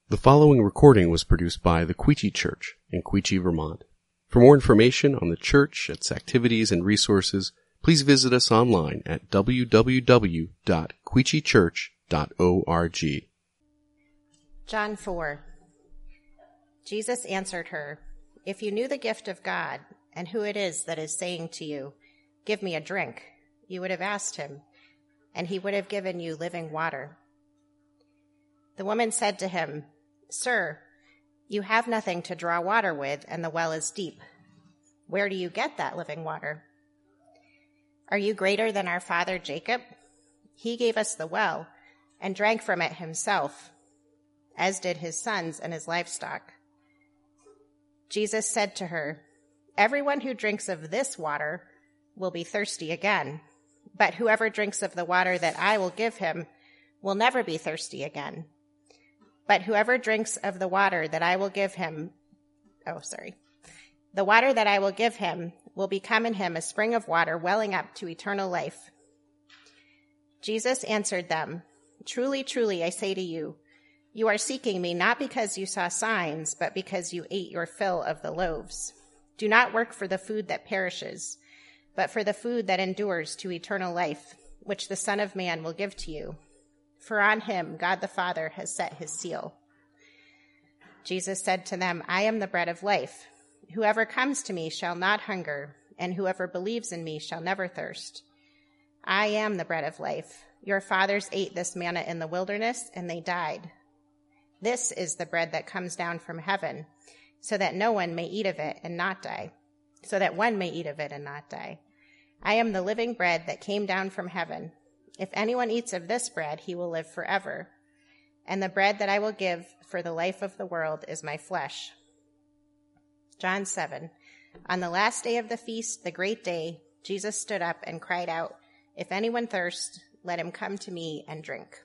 The following recording was produced by the Quechee Church in Quechee, Vermont. For more information on the church, its activities, and resources, please visit us online at www.quecheechurch.org. John 4. Jesus answered her, "If you knew the gift of God and who it is that is saying to you, 'Give me a drink,' you would have asked him, and he would have given you living water." The woman said to him, "Sir, you have nothing to draw water with, and the well is deep. Where do you get that living water? Are you greater than our father Jacob? He gave us the well and drank from it himself, as did his sons and his livestock." Jesus said to her, "Everyone who drinks of this water will be thirsty again, but whoever drinks of the water that I will give him will never be thirsty again. But whoever drinks of the water that I will give him, the water that I will give him will become in him a spring of water welling up to eternal life." Jesus answered them, "Truly, truly, I say to you, you are seeking me not because you saw signs, but because you ate your fill of the loaves. Do not work for the food that perishes, but for the food that endures to eternal life, which the Son of Man will give to you. For on him God the Father has set his seal." Jesus said to them, "I am the bread of life. Whoever comes to me shall not hunger, and whoever believes in me shall never thirst. I am the bread of life. Your fathers ate this manna in the wilderness, and they died. This is the bread that comes down from heaven, so that one may eat of it and not die. I am the living bread that came down from heaven. If anyone eats of this bread, he will live forever. And the bread that I will give for the life of the world is my flesh." John 7. On the last day of the feast, the great day, Jesus stood up and cried out, "If anyone thirsts, let him come to me and drink."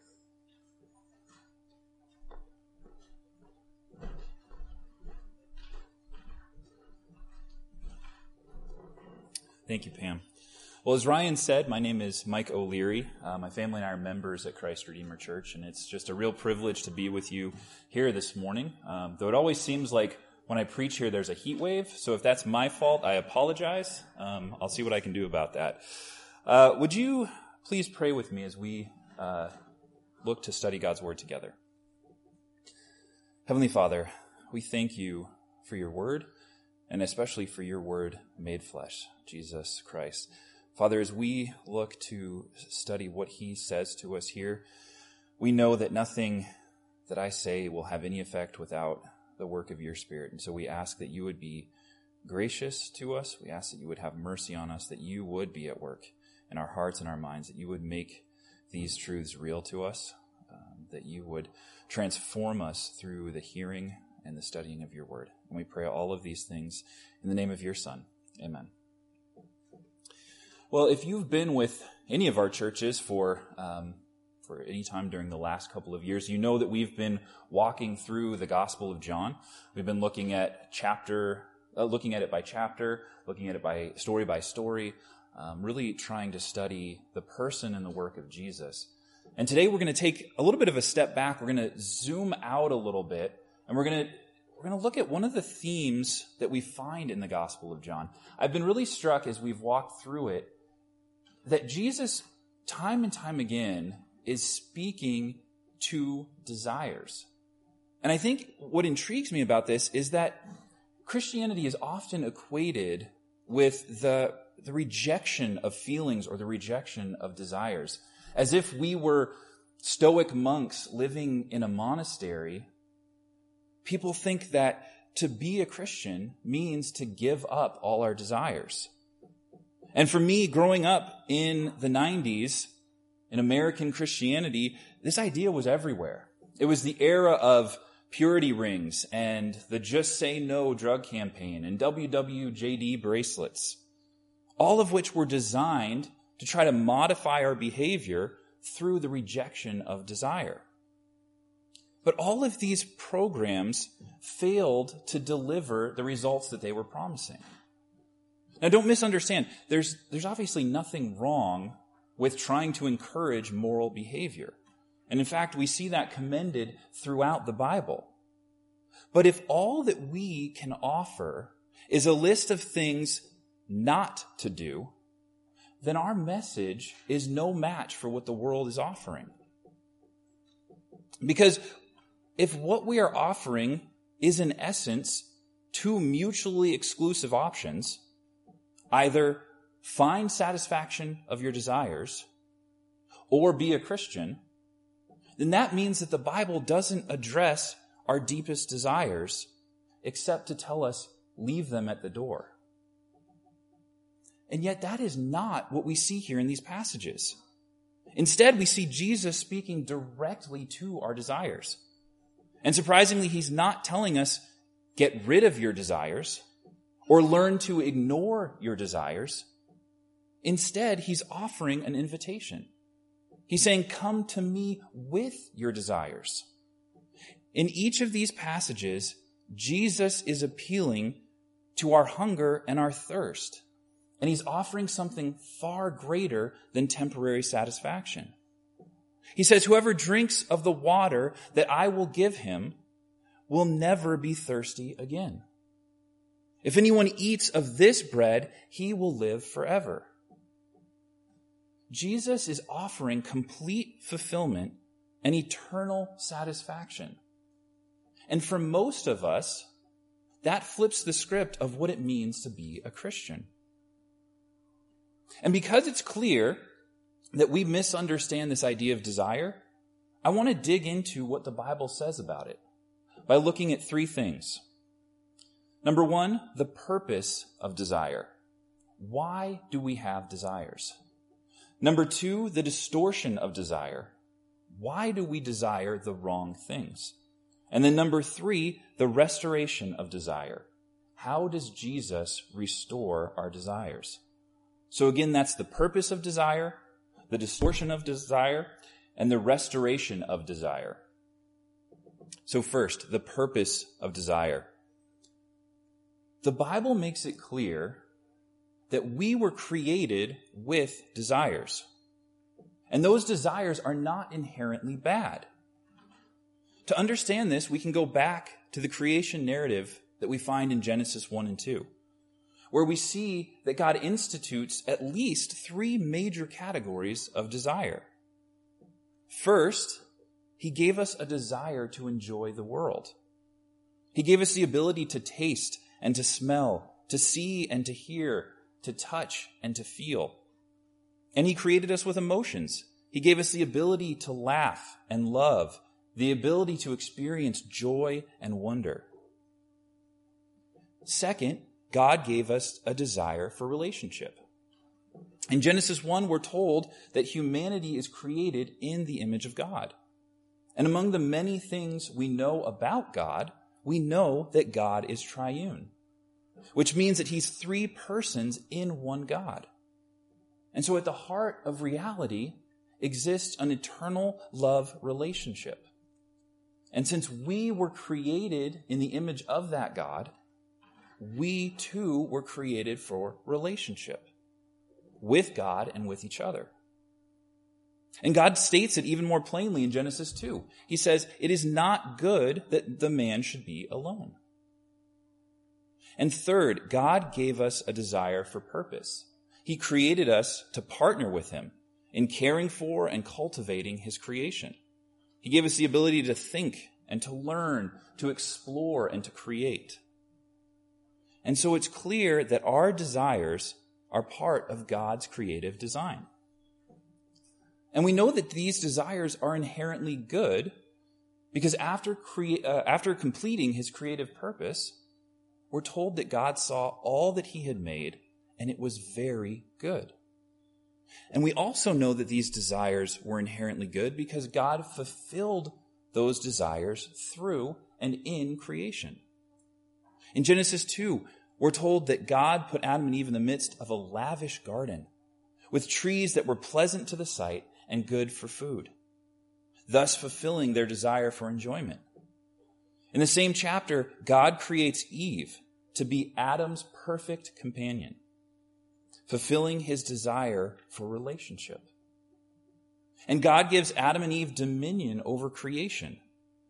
Thank you, Pam. Well, as Ryan said, my name is Mike O'Leary. My family and I are members at Christ Redeemer Church, and it's just a real privilege to be with you here this morning. Though it always seems like when I preach here, there's a heat wave, so if that's my fault, I apologize. I'll see what I can do about that. Would you please pray with me as we look to study God's Word together? Heavenly Father, we thank you for your Word, and especially for your Word made flesh, Jesus Christ. Father, as we look to study what he says to us here, we know that nothing that I say will have any effect without the work of your Spirit. And so we ask that you would be gracious to us. We ask that you would have mercy on us, that you would be at work in our hearts and our minds, that you would make these truths real to us, that you would transform us through the hearing and the studying of your word. And we pray all of these things in the name of your Son. Amen. Well, if you've been with any of our churches for any time during the last couple of years, you know that we've been walking through the Gospel of John. We've been looking at it by chapter, looking at it by story, really trying to study the person and the work of Jesus. And today we're going to take a little bit of a step back. We're going to zoom out a little bit, and we're going to look at one of the themes that we find in the Gospel of John. I've been really struck as we've walked through it that Jesus, time and time again, is speaking to desires. And I think what intrigues me about this is that Christianity is often equated with the rejection of feelings or the rejection of desires, as if we were Stoic monks living in a monastery. People think that to be a Christian means to give up all our desires. And for me, growing up in the 90s, in American Christianity, this idea was everywhere. It was the era of purity rings and the Just Say No drug campaign and WWJD bracelets, all of which were designed to try to modify our behavior through the rejection of desire. But all of these programs failed to deliver the results that they were promising. Now, don't misunderstand. There's obviously nothing wrong with trying to encourage moral behavior. And in fact, we see that commended throughout the Bible. But if all that we can offer is a list of things not to do, then our message is no match for what the world is offering. Because if what we are offering is in essence two mutually exclusive options, either find satisfaction of your desires or be a Christian, then that means that the Bible doesn't address our deepest desires except to tell us, leave them at the door. And yet that is not what we see here in these passages. Instead, we see Jesus speaking directly to our desires. And surprisingly, he's not telling us, get rid of your desires or learn to ignore your desires. Instead, he's offering an invitation. He's saying, come to me with your desires. In each of these passages, Jesus is appealing to our hunger and our thirst. And he's offering something far greater than temporary satisfaction. He says, whoever drinks of the water that I will give him will never be thirsty again. If anyone eats of this bread, he will live forever. Jesus is offering complete fulfillment and eternal satisfaction. And for most of us, that flips the script of what it means to be a Christian. And because it's clear that we misunderstand this idea of desire, I want to dig into what the Bible says about it by looking at three things. Number one, the purpose of desire. Why do we have desires? Number two, the distortion of desire. Why do we desire the wrong things? And then number three, the restoration of desire. How does Jesus restore our desires? So again, that's the purpose of desire, the distortion of desire, and the restoration of desire. So first, the purpose of desire. The Bible makes it clear that we were created with desires. And those desires are not inherently bad. To understand this, we can go back to the creation narrative that we find in Genesis 1 and 2, where we see that God institutes at least three major categories of desire. First, he gave us a desire to enjoy the world. He gave us the ability to taste and to smell, to see and to hear, to touch and to feel. And he created us with emotions. He gave us the ability to laugh and love, the ability to experience joy and wonder. Second, God gave us a desire for relationship. In Genesis 1, we're told that humanity is created in the image of God. And among the many things we know about God, we know that God is triune, which means that he's three persons in one God. And so at the heart of reality exists an eternal love relationship. And since we were created in the image of that God, we too were created for relationship with God and with each other. And God states it even more plainly in Genesis 2. He says, it is not good that the man should be alone. And third, God gave us a desire for purpose. He created us to partner with him in caring for and cultivating his creation. He gave us the ability to think and to learn, to explore and to create. And so it's clear that our desires are part of God's creative design. And we know that these desires are inherently good because after completing his creative purpose, we're told that God saw all that he had made and it was very good. And we also know that these desires were inherently good because God fulfilled those desires through and in creation. In Genesis 2, we're told that God put Adam and Eve in the midst of a lavish garden with trees that were pleasant to the sight and good for food, thus fulfilling their desire for enjoyment. In the same chapter, God creates Eve to be Adam's perfect companion, fulfilling his desire for relationship. And God gives Adam and Eve dominion over creation,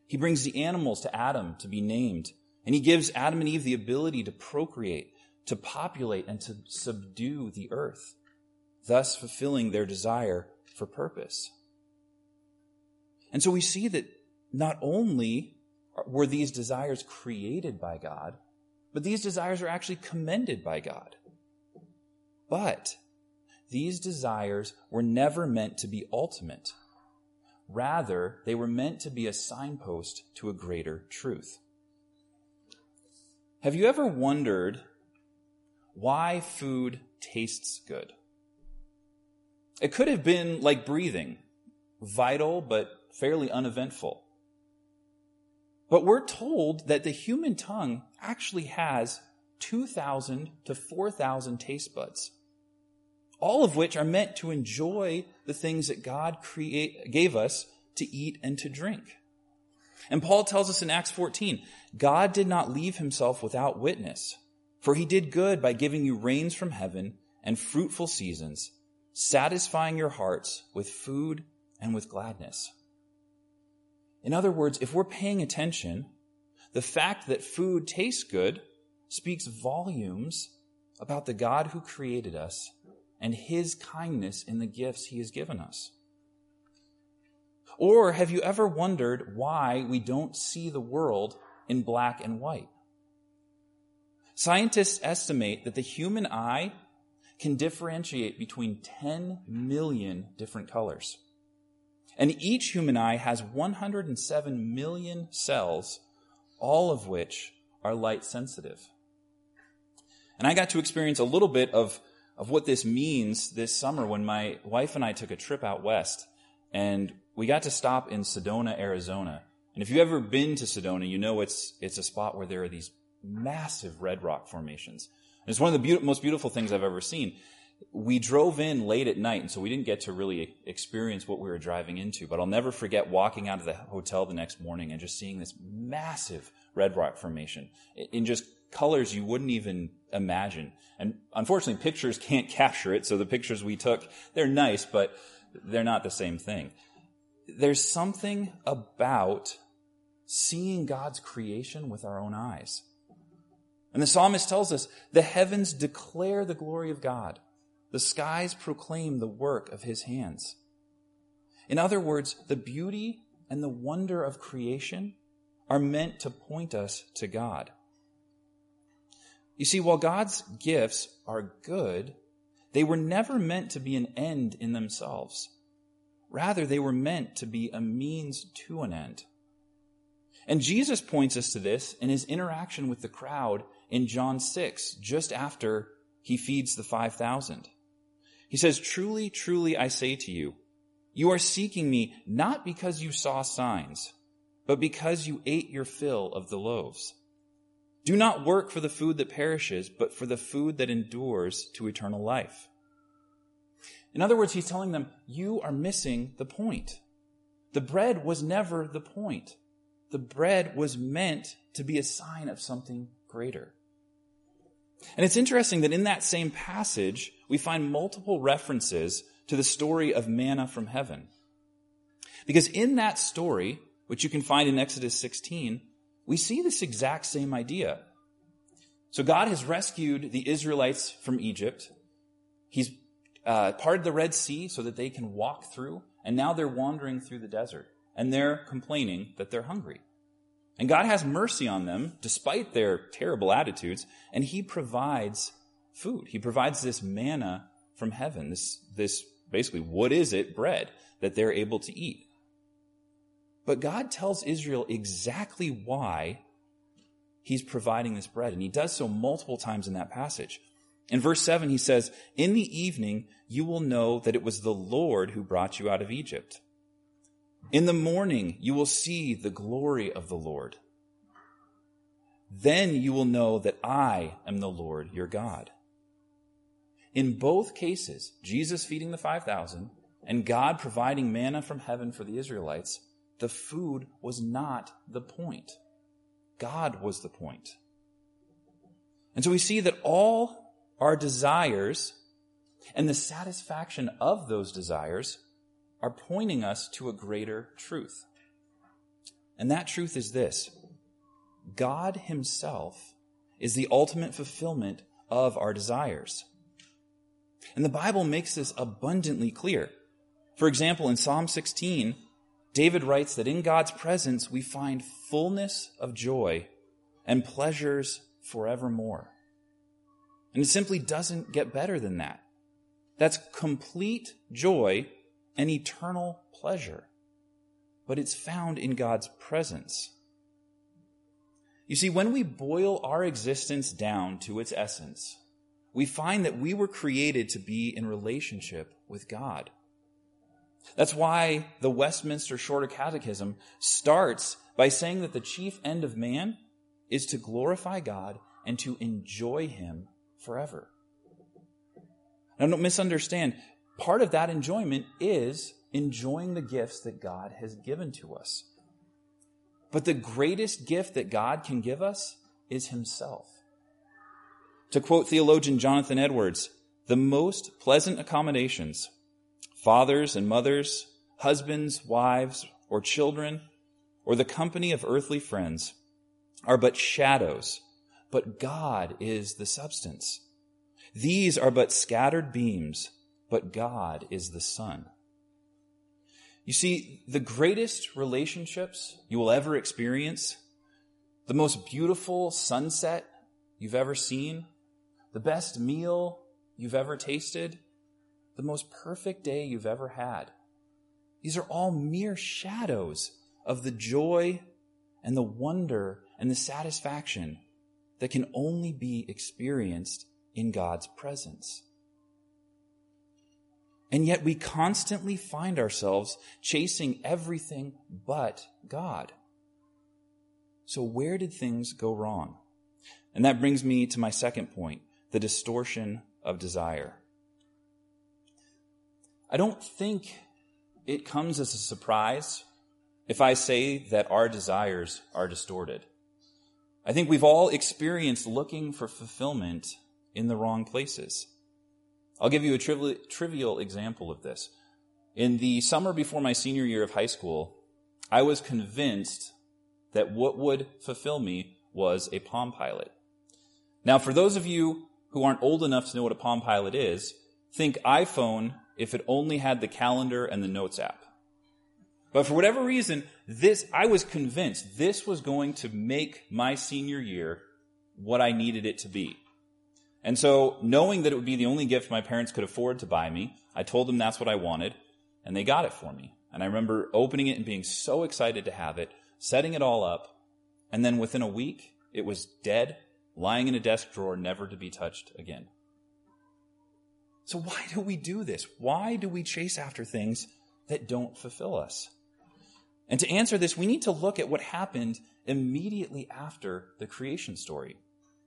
He brings the animals to Adam to be named. And he gives Adam and Eve the ability to procreate, to populate, and to subdue the earth, thus fulfilling their desire for purpose. And so we see that not only were these desires created by God, but these desires are actually commended by God. But these desires were never meant to be ultimate. Rather, they were meant to be a signpost to a greater truth. Have you ever wondered why food tastes good? It could have been like breathing, vital but fairly uneventful. But we're told that the human tongue actually has 2,000 to 4,000 taste buds, all of which are meant to enjoy the things that God gave us to eat and to drink. And Paul tells us in Acts 14, God did not leave himself without witness, for he did good by giving you rains from heaven and fruitful seasons, satisfying your hearts with food and with gladness. In other words, if we're paying attention, the fact that food tastes good speaks volumes about the God who created us and his kindness in the gifts he has given us. Or have you ever wondered why we don't see the world in black and white? Scientists estimate that the human eye can differentiate between 10 million different colors. And each human eye has 107 million cells, all of which are light sensitive. And I got to experience a little bit of what this means this summer when my wife and I took a trip out west. And we got to stop in Sedona, Arizona. And if you've ever been to Sedona, you know it's a spot where there are these massive red rock formations. And it's one of the most beautiful things I've ever seen. We drove in late at night, and so we didn't get to really experience what we were driving into. But I'll never forget walking out of the hotel the next morning and just seeing this massive red rock formation in just colors you wouldn't even imagine. And unfortunately, pictures can't capture it, so the pictures we took, they're nice, but they're not the same thing. There's something about seeing God's creation with our own eyes. And the psalmist tells us, the heavens declare the glory of God. The skies proclaim the work of his hands. In other words, the beauty and the wonder of creation are meant to point us to God. You see, while God's gifts are good, they were never meant to be an end in themselves. Rather, they were meant to be a means to an end. And Jesus points us to this in his interaction with the crowd in John 6, just after he feeds the 5,000. He says, "Truly, truly, I say to you, you are seeking me not because you saw signs, but because you ate your fill of the loaves. Do not work for the food that perishes, but for the food that endures to eternal life." In other words, he's telling them, you are missing the point. The bread was never the point. The bread was meant to be a sign of something greater. And it's interesting that in that same passage, we find multiple references to the story of manna from heaven. Because in that story, which you can find in Exodus 16, we see this exact same idea. So God has rescued the Israelites from Egypt. He's parted the Red Sea so that they can walk through, and now they're wandering through the desert, and they're complaining that they're hungry. And God has mercy on them, despite their terrible attitudes, and he provides food. He provides this manna from heaven, this basically, what is it, bread that they're able to eat. But God tells Israel exactly why he's providing this bread, and he does so multiple times in that passage. In verse 7, he says, "In the evening you will know that it was the Lord who brought you out of Egypt. In the morning you will see the glory of the Lord. Then you will know that I am the Lord your God." In both cases, Jesus feeding the 5,000 and God providing manna from heaven for the Israelites, the food was not the point. God was the point. And so we see that all our desires and the satisfaction of those desires are pointing us to a greater truth. And that truth is this: God himself is the ultimate fulfillment of our desires. And the Bible makes this abundantly clear. For example, in Psalm 16, David writes that in God's presence we find fullness of joy and pleasures forevermore. And it simply doesn't get better than that. That's complete joy and eternal pleasure. But it's found in God's presence. You see, when we boil our existence down to its essence, we find that we were created to be in relationship with God. That's why the Westminster Shorter Catechism starts by saying that the chief end of man is to glorify God and to enjoy him forever. Now, don't misunderstand. Part of that enjoyment is enjoying the gifts that God has given to us. But the greatest gift that God can give us is himself. To quote theologian Jonathan Edwards, the most pleasant accommodations, fathers and mothers, husbands, wives, or children, or the company of earthly friends, are but shadows, but God is the substance. These are but scattered beams, but God is the sun. You see, the greatest relationships you will ever experience, the most beautiful sunset you've ever seen, the best meal you've ever tasted, the most perfect day you've ever had, these are all mere shadows of the joy and the wonder and the satisfaction that can only be experienced in God's presence. And yet we constantly find ourselves chasing everything but God. So where did things go wrong? And that brings me to my second point, the distortion of desire. I don't think it comes as a surprise if I say that our desires are distorted. I think we've all experienced looking for fulfillment in the wrong places. I'll give you a trivial example of this. In the summer before my senior year of high school, I was convinced that what would fulfill me was a Palm Pilot. Now, for those of you who aren't old enough to know what a Palm Pilot is, think iPhone if it only had the calendar and the Notes app. But for whatever reason, I was convinced this was going to make my senior year what I needed it to be. And so, knowing that it would be the only gift my parents could afford to buy me, I told them that's what I wanted, and they got it for me. And I remember opening it and being so excited to have it, setting it all up, and then within a week, it was dead, lying in a desk drawer, never to be touched again. So why do we do this? Why do we chase after things that don't fulfill us? And to answer this, we need to look at what happened immediately after the creation story.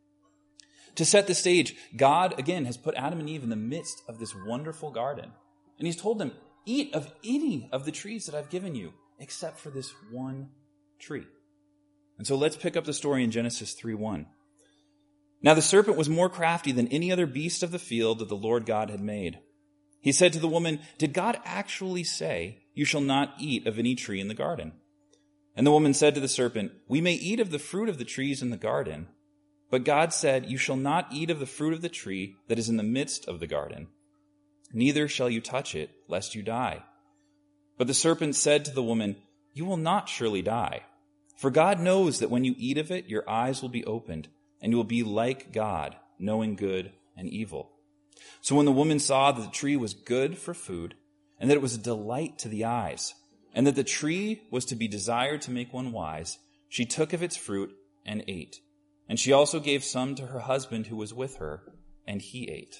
To set the stage, God, again, has put Adam and Eve in the midst of this wonderful garden. And he's told them, eat of any of the trees that I've given you, except for this one tree. And so let's pick up the story in Genesis 3:1. Now the serpent was more crafty than any other beast of the field that the Lord God had made. He said to the woman, did God actually say, you shall not eat of any tree in the garden? And the woman said to the serpent, we may eat of the fruit of the trees in the garden, but God said, you shall not eat of the fruit of the tree that is in the midst of the garden. Neither shall you touch it, lest you die. But the serpent said to the woman, you will not surely die. For God knows that when you eat of it, your eyes will be opened, and you will be like God, knowing good and evil. So when the woman saw that the tree was good for food, and that it was a delight to the eyes, and that the tree was to be desired to make one wise, she took of its fruit and ate. And she also gave some to her husband who was with her, and he ate.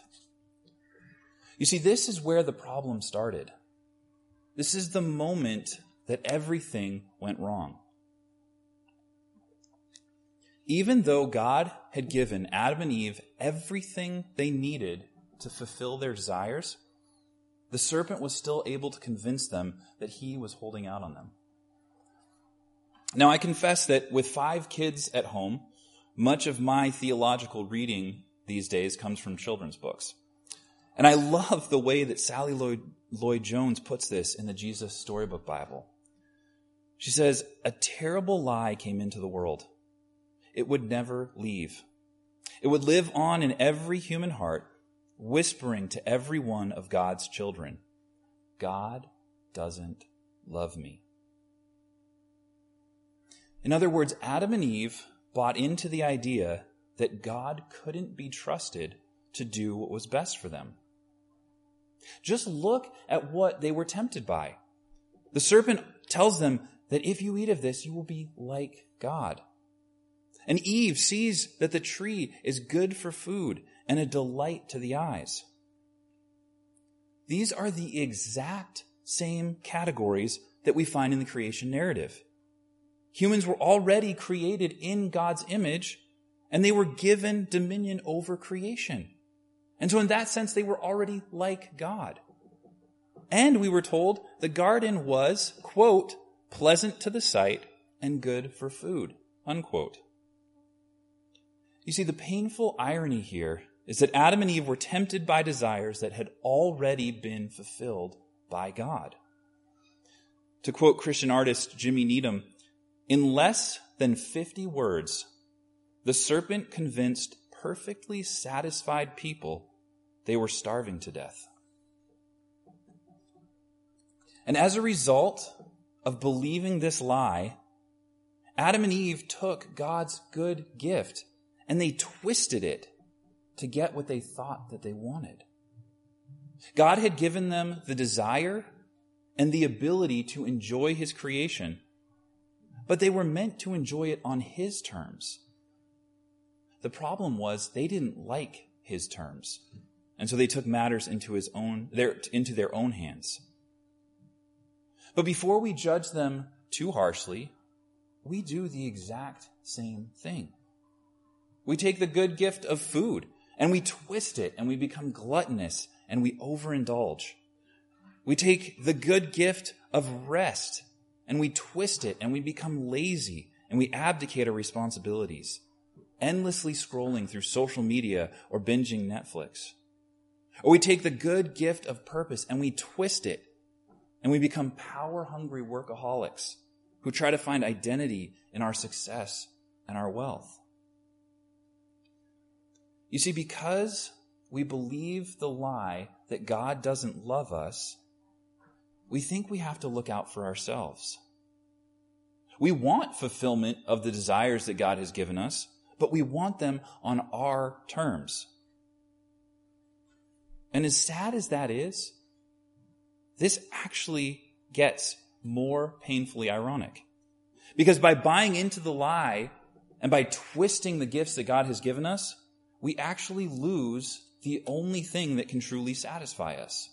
You see, this is where the problem started. This is the moment that everything went wrong. Even though God had given Adam and Eve everything they needed to fulfill their desires, the serpent was still able to convince them that he was holding out on them. Now, I confess that with 5 kids at home, much of my theological reading these days comes from children's books. And I love the way that Sally Lloyd Jones puts this in the Jesus Storybook Bible. She says, a terrible lie came into the world. It would never leave. It would live on in every human heart, whispering to every one of God's children, God doesn't love me. In other words, Adam and Eve bought into the idea that God couldn't be trusted to do what was best for them. Just look at what they were tempted by. The serpent tells them that if you eat of this, you will be like God. And Eve sees that the tree is good for food and a delight to the eyes. These are the exact same categories that we find in the creation narrative. Humans were already created in God's image, and they were given dominion over creation. And so in that sense, they were already like God. And we were told the garden was, quote, pleasant to the sight and good for food, unquote. You see, the painful irony here is that Adam and Eve were tempted by desires that had already been fulfilled by God. To quote Christian artist Jimmy Needham, in less than 50 words, the serpent convinced perfectly satisfied people they were starving to death. And as a result of believing this lie, Adam and Eve took God's good gift and they twisted it to get what they thought that they wanted. God had given them the desire and the ability to enjoy his creation, but they were meant to enjoy it on his terms. The problem was they didn't like his terms, and so they took matters into their own hands. But before we judge them too harshly, we do the exact same thing. We take the good gift of food and we twist it and we become gluttonous and we overindulge. We take the good gift of rest and we twist it and we become lazy and we abdicate our responsibilities, endlessly scrolling through social media or binging Netflix. Or we take the good gift of purpose and we twist it and we become power-hungry workaholics who try to find identity in our success and our wealth. You see, because we believe the lie that God doesn't love us, we think we have to look out for ourselves. We want fulfillment of the desires that God has given us, but we want them on our terms. And as sad as that is, this actually gets more painfully ironic. Because by buying into the lie and by twisting the gifts that God has given us, we actually lose the only thing that can truly satisfy us.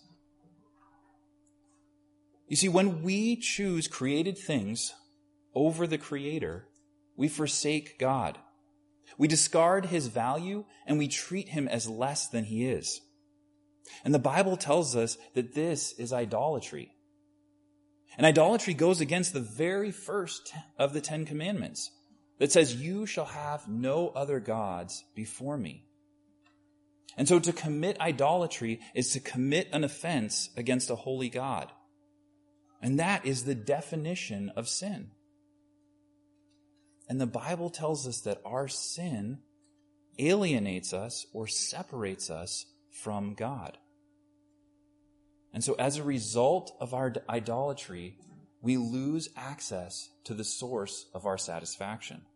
You see, when we choose created things over the Creator, we forsake God. We discard his value and we treat him as less than he is. And the Bible tells us that this is idolatry. And idolatry goes against the very first of the 10 Commandments that says, "You shall have no other gods before me." And so to commit idolatry is to commit an offense against a holy God. And that is the definition of sin. And the Bible tells us that our sin alienates us or separates us from God. And so as a result of our idolatry, we lose access to the source of our satisfaction.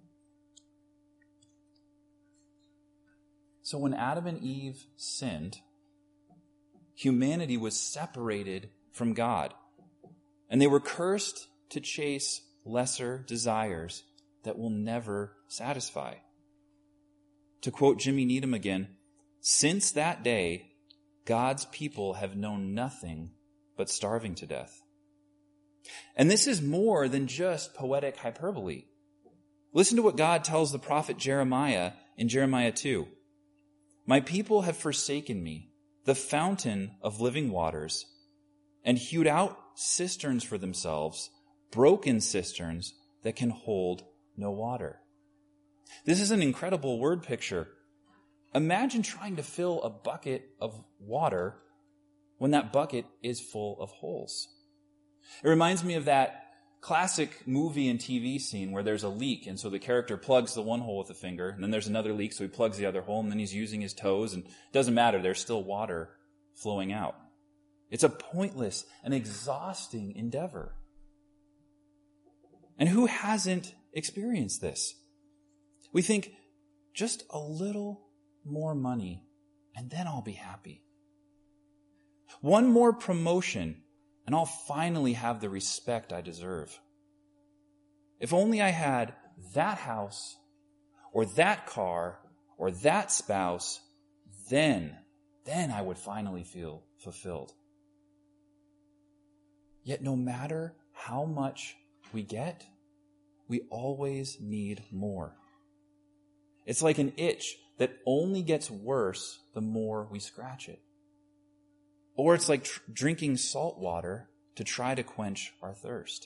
So when Adam and Eve sinned, humanity was separated from God, and they were cursed to chase lesser desires that will never satisfy. To quote Jimmy Needham again, "Since that day, God's people have known nothing but starving to death." And this is more than just poetic hyperbole. Listen to what God tells the prophet Jeremiah in Jeremiah 2. "My people have forsaken me, the fountain of living waters, and hewed out cisterns for themselves, broken cisterns that can hold no water." This is an incredible word picture. Imagine trying to fill a bucket of water when that bucket is full of holes. It reminds me of that classic movie and TV scene where there's a leak, and so the character plugs the one hole with the finger, and then there's another leak, so he plugs the other hole, and then he's using his toes, and it doesn't matter, there's still water flowing out. It's a pointless and exhausting endeavor. And who hasn't experienced this? We think, just a little more money, and then I'll be happy. One more promotion, and I'll finally have the respect I deserve. If only I had that house, or that car, or that spouse, then I would finally feel fulfilled. Yet no matter how much we get, we always need more. It's like an itch that only gets worse the more we scratch it. Or it's like drinking salt water to try to quench our thirst.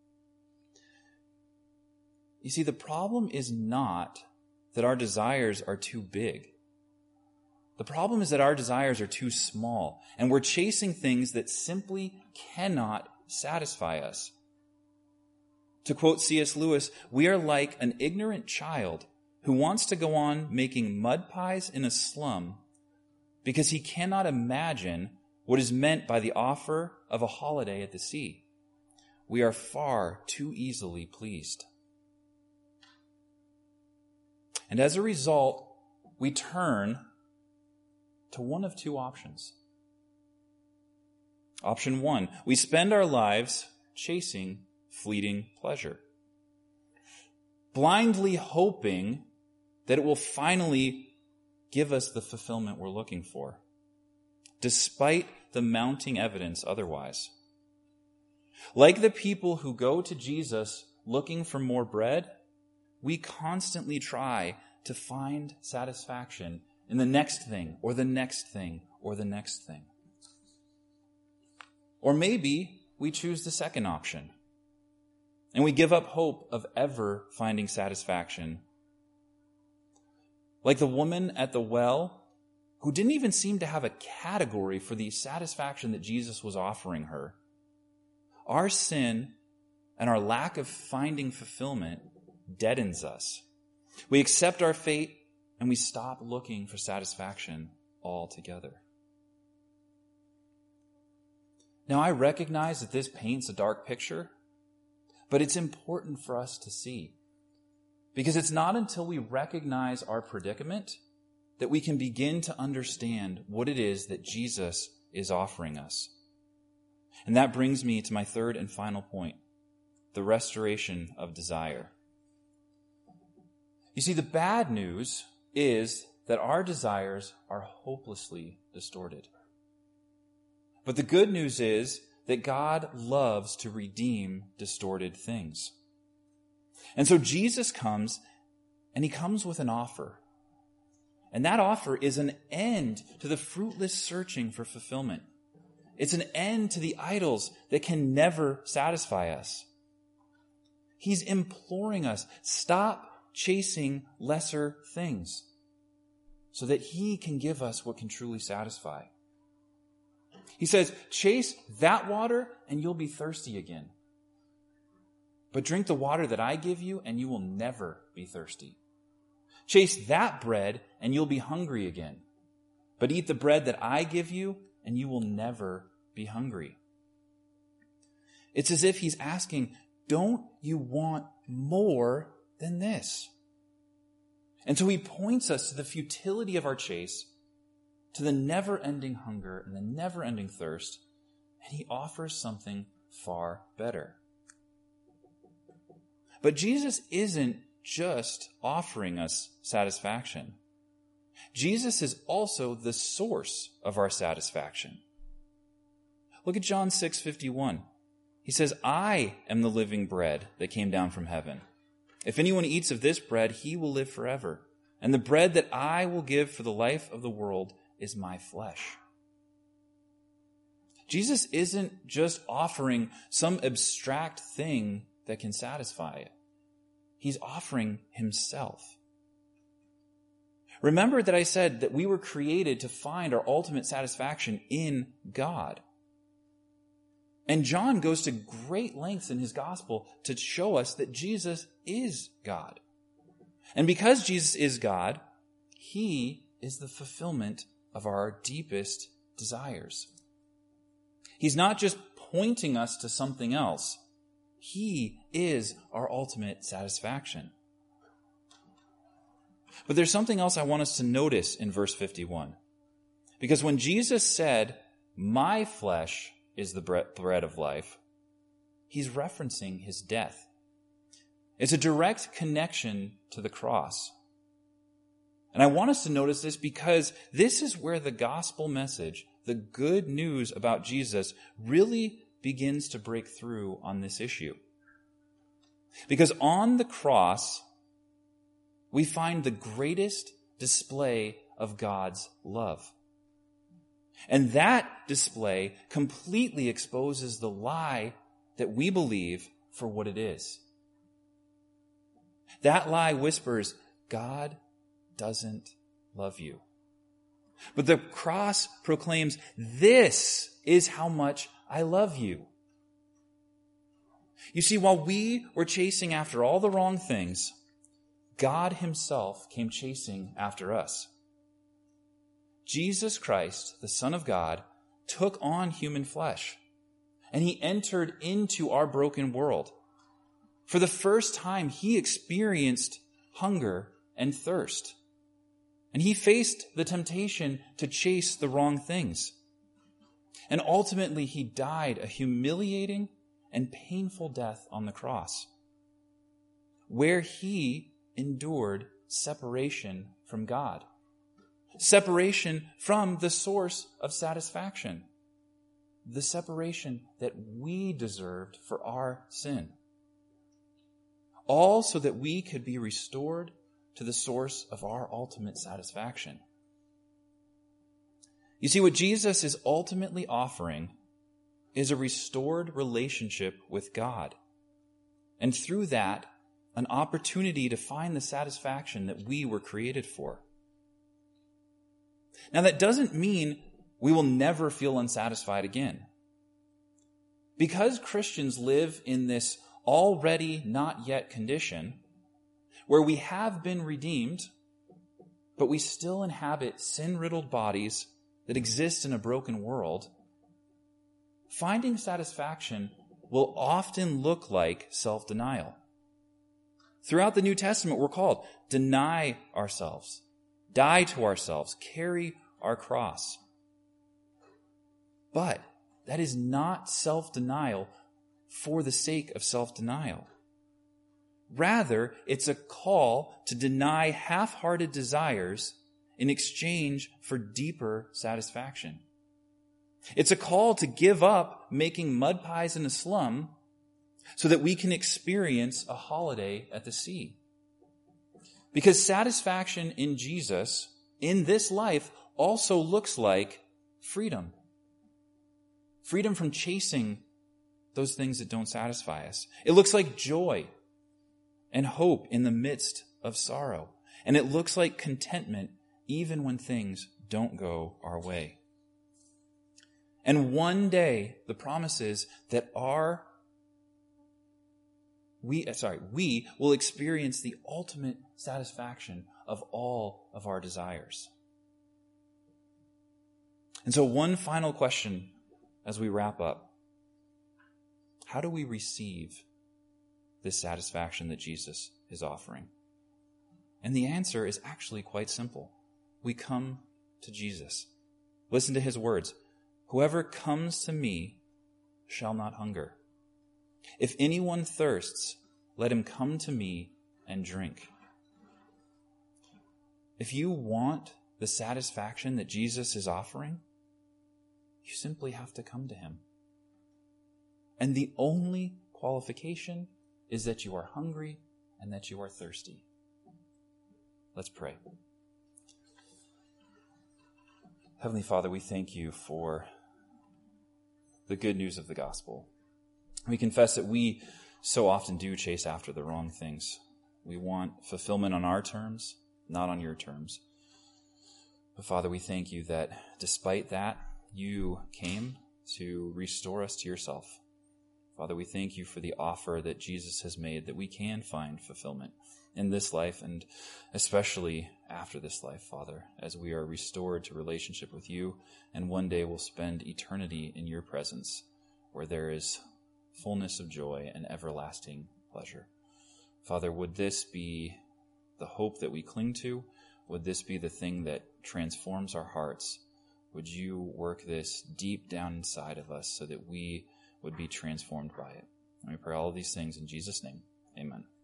You see, the problem is not that our desires are too big. The problem is that our desires are too small, and we're chasing things that simply cannot satisfy us. To quote C.S. Lewis, we are like an ignorant child who wants to go on making mud pies in a slum because he cannot imagine what is meant by the offer of a holiday at the sea. We are far too easily pleased. And as a result, we turn to one of two options. Option one, we spend our lives chasing fleeting pleasure, blindly hoping that it will finally give us the fulfillment we're looking for, despite the mounting evidence otherwise. Like the people who go to Jesus looking for more bread, we constantly try to find satisfaction in the next thing, or the next thing, or the next thing. Or maybe we choose the second option, and we give up hope of ever finding satisfaction. Like the woman at the well, who didn't even seem to have a category for the satisfaction that Jesus was offering her. Our sin and our lack of finding fulfillment deadens us. We accept our fate and we stop looking for satisfaction altogether. Now, I recognize that this paints a dark picture, but it's important for us to see. Because it's not until we recognize our predicament that we can begin to understand what it is that Jesus is offering us. And that brings me to my third and final point, the restoration of desire. You see, the bad news is that our desires are hopelessly distorted. But the good news is that God loves to redeem distorted things. And so Jesus comes, and he comes with an offer. And that offer is an end to the fruitless searching for fulfillment. It's an end to the idols that can never satisfy us. He's imploring us, stop chasing lesser things so that he can give us what can truly satisfy. He says, chase that water and you'll be thirsty again. But drink the water that I give you and you will never be thirsty. Chase that bread and you'll be hungry again. But eat the bread that I give you and you will never be hungry. It's as if he's asking, don't you want more than this? And so he points us to the futility of our chase, to the never-ending hunger and the never-ending thirst, and he offers something far better. But Jesus isn't just offering us satisfaction. Jesus is also the source of our satisfaction. Look at John 6:51. He says, I am the living bread that came down from heaven. If anyone eats of this bread, he will live forever. And the bread that I will give for the life of the world is my flesh. Jesus isn't just offering some abstract thing that can satisfy it. He's offering himself. Remember that I said that we were created to find our ultimate satisfaction in God. And John goes to great lengths in his gospel to show us that Jesus is God. And because Jesus is God, he is the fulfillment of our deepest desires. He's not just pointing us to something else. He is our ultimate satisfaction. But there's something else I want us to notice in verse 51. Because when Jesus said, "My flesh is the bread of life," he's referencing his death. It's a direct connection to the cross. And I want us to notice this because this is where the gospel message, the good news about Jesus, really begins to break through on this issue. Because on the cross, we find the greatest display of God's love. And that display completely exposes the lie that we believe for what it is. That lie whispers, God doesn't love you. But the cross proclaims, this is how much I love you. You see, while we were chasing after all the wrong things, God himself came chasing after us. Jesus Christ, the Son of God, took on human flesh, and he entered into our broken world. For the first time, he experienced hunger and thirst, and he faced the temptation to chase the wrong things. And ultimately, he died a humiliating and painful death on the cross, where he endured separation from God. Separation from the source of satisfaction. The separation that we deserved for our sin. All so that we could be restored to the source of our ultimate satisfaction. You see, what Jesus is ultimately offering is a restored relationship with God. And through that, an opportunity to find the satisfaction that we were created for. Now, that doesn't mean we will never feel unsatisfied again. Because Christians live in this already not yet condition, where we have been redeemed, but we still inhabit sin-riddled bodies that exist in a broken world, finding satisfaction will often look like self-denial. Throughout the New Testament, we're called deny ourselves, die to ourselves, carry our cross. But that is not self-denial for the sake of self-denial. Rather, it's a call to deny half-hearted desires in exchange for deeper satisfaction. It's a call to give up making mud pies in a slum so that we can experience a holiday at the sea. Because satisfaction in Jesus, in this life, also looks like freedom. Freedom from chasing those things that don't satisfy us. It looks like joy and hope in the midst of sorrow. And it looks like contentment even when things don't go our way. And one day, the promise is that we will experience the ultimate satisfaction of all of our desires. And so one final question as we wrap up. How do we receive this satisfaction that Jesus is offering? And the answer is actually quite simple. We come to Jesus. Listen to his words. Whoever comes to me shall not hunger. If anyone thirsts, let him come to me and drink. If you want the satisfaction that Jesus is offering, you simply have to come to him. And the only qualification is that you are hungry and that you are thirsty. Let's pray. Heavenly Father, we thank you for the good news of the gospel. We confess that we so often do chase after the wrong things. We want fulfillment on our terms, not on your terms. But Father, we thank you that despite that, you came to restore us to yourself. Father, we thank you for the offer that Jesus has made, that we can find fulfillment in this life and especially after this life, Father, as we are restored to relationship with you, and one day we'll spend eternity in your presence where there is fullness of joy and everlasting pleasure. Father, would this be the hope that we cling to? Would this be the thing that transforms our hearts? Would you work this deep down inside of us so that we would be transformed by it? And we pray all of these things in Jesus' name. Amen.